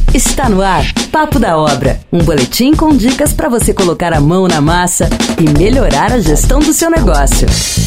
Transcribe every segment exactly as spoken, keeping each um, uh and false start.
Está no ar, Papo da Obra, um boletim com dicas para você colocar a mão na massa e melhorar a gestão do seu negócio.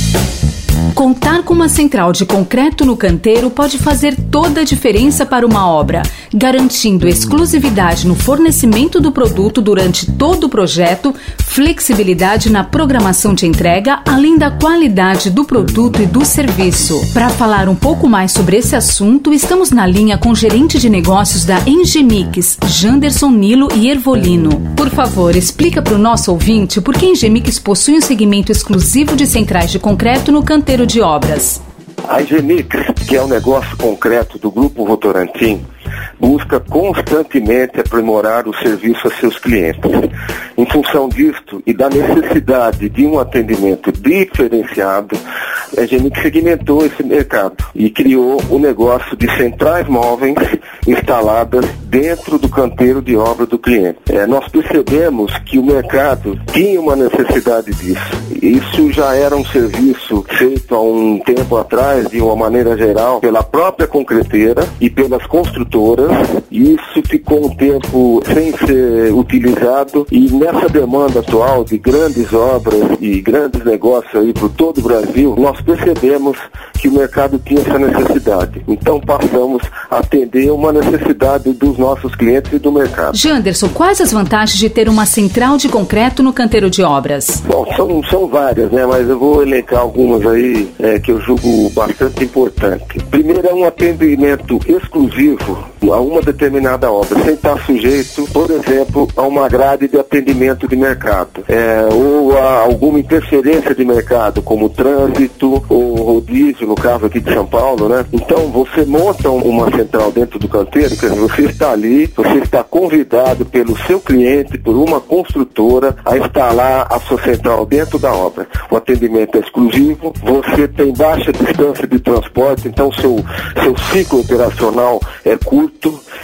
Contar com uma central de concreto no canteiro pode fazer toda a diferença para uma obra, garantindo exclusividade no fornecimento do produto durante todo o projeto, flexibilidade na programação de entrega, além da qualidade do produto e do serviço. Para falar um pouco mais sobre esse assunto, estamos na linha com o gerente de negócios da Engemix, Janderson Nilo e Ervolino. Por favor, explica para o nosso ouvinte por que a Engemix possui um segmento exclusivo de centrais de concreto no canteiro de obras. A Engemix, que é o negócio concreto do Grupo Votorantim, busca constantemente aprimorar o serviço a seus clientes. Em função disto e da necessidade de um atendimento diferenciado, a Engemix segmentou esse mercado e criou o negócio de centrais móveis instaladas dentro do canteiro de obra do cliente. É, nós percebemos que o mercado tinha uma necessidade disso. Isso já era um serviço feito há um tempo atrás, de uma maneira geral, pela própria concreteira e pelas construtoras. Isso ficou um tempo sem ser utilizado e nessa demanda atual de grandes obras e grandes negócios aí por todo o Brasil, nós percebemos que o mercado tinha essa necessidade. Então passamos a atender uma necessidade dos nossos clientes e do mercado. Janderson, quais as vantagens de ter uma central de concreto no canteiro de obras? Bom, são, são várias, né? Mas eu vou elencar algumas aí é, que eu julgo bastante importante. Primeiro é um atendimento exclusivo a uma determinada obra, sem estar sujeito, por exemplo, a uma grade de atendimento de mercado, é, ou a alguma interferência de mercado, como trânsito ou rodízio, no caso aqui de São Paulo, né? Então, você monta uma central dentro do canteiro, quer dizer, você está ali, você está convidado pelo seu cliente, por uma construtora, a instalar a sua central dentro da obra. O atendimento é exclusivo, você tem baixa distância de transporte, então seu, seu ciclo operacional é curto,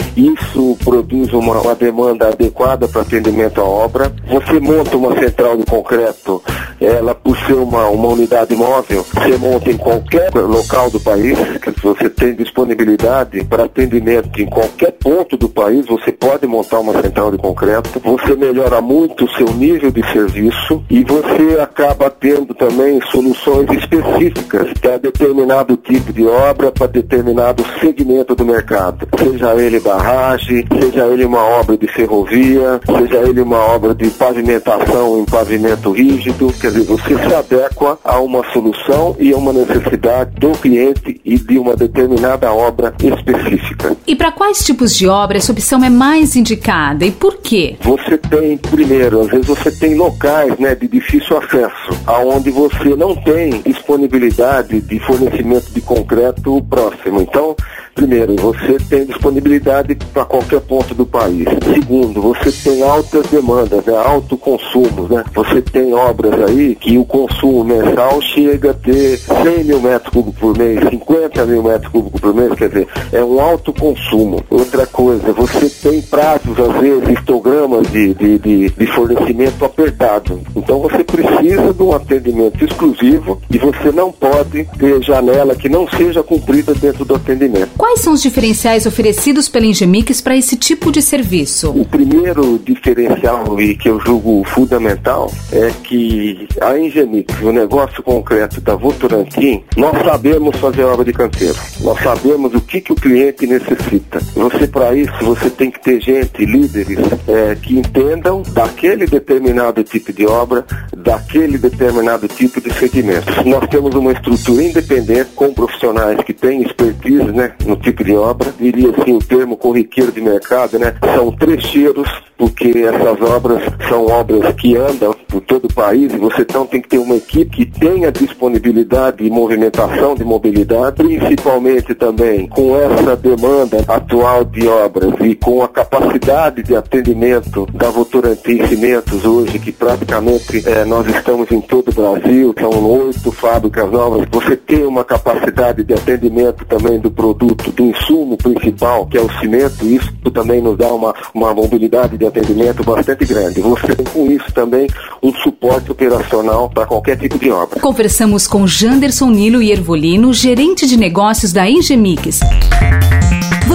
isso produz uma, uma demanda adequada para atendimento à obra. Você monta uma central de concreto, ela por ser uma, uma unidade móvel, você monta em qualquer local do país, que você tem disponibilidade para atendimento em qualquer ponto do país, você pode montar uma central de concreto, você melhora muito o seu nível de serviço e você acaba tendo também soluções específicas para determinado tipo de obra, para determinado segmento do mercado, seja ele barragem, seja ele uma obra de ferrovia, seja ele uma obra de pavimentação em pavimento rígido, quer dizer, você se adequa a uma solução e a uma necessidade do cliente e de uma determinada obra específica. E para quais tipos de obra essa opção é mais indicada e por quê? Você tem, primeiro, às vezes você tem locais, né, de difícil acesso, aonde você não tem disponibilidade de fornecimento de concreto próximo. Então, primeiro, você tem disponibilidade para qualquer ponto do país. Segundo, você tem altas demandas, né, alto consumo, né? Você tem obras aí que o consumo mensal chega a ter cem mil metros cúbicos por mês, cinquenta mil metros cúbicos por mês, quer dizer, é um alto consumo. Outra coisa, você tem prazos, às vezes, histogramas de, de, de, de fornecimento apertado. Então você precisa de um atendimento exclusivo e você não pode ter janela que não seja cumprida dentro do atendimento. Quais são os diferenciais oferecidos pela Engemix para esse tipo de serviço? O primeiro diferencial e que eu julgo fundamental é que a Engemix, o negócio concreto da Votorantim, nós sabemos fazer obra de canteiro. Nós sabemos o que, que o cliente necessita. Você, para isso, você tem que ter gente, líderes, é, que entendam daquele determinado tipo de obra, daquele determinado tipo de segmento. Nós temos uma estrutura independente com profissionais que têm expertise, né, no tipo de obra, diria assim o termo corriqueiro de mercado, né? São trecheiros, porque essas obras são obras que andam por todo o país e você então tem que ter uma equipe que tenha disponibilidade e movimentação de mobilidade, principalmente também com essa demanda atual de obras e com a capacidade de atendimento da Votorantim Cimentos hoje, que praticamente é, nós estamos em todo o Brasil, são oito fábricas novas, você tem uma capacidade de atendimento também do produto, do insumo principal, que é o cimento, isso também nos dá uma, uma mobilidade de atendimento bastante grande. Você tem com isso também um suporte operacional para qualquer tipo de obra. Conversamos com Janderson Nilo e Ervolino, gerente de negócios da Engemix.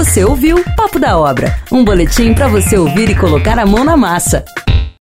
Você ouviu Papo da Obra, um boletim para você ouvir e colocar a mão na massa.